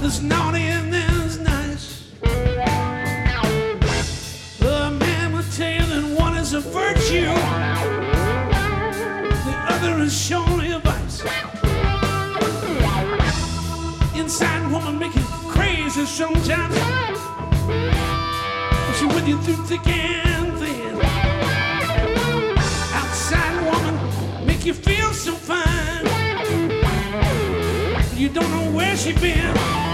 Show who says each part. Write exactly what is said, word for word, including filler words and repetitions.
Speaker 1: There's naughty and there's nice. A man will tell you that one is a virtue, the other is surely a vice. Inside woman make you crazy sometimes, but she with you through thick and thin. Outside woman make you feel so fine, you don't know where she been.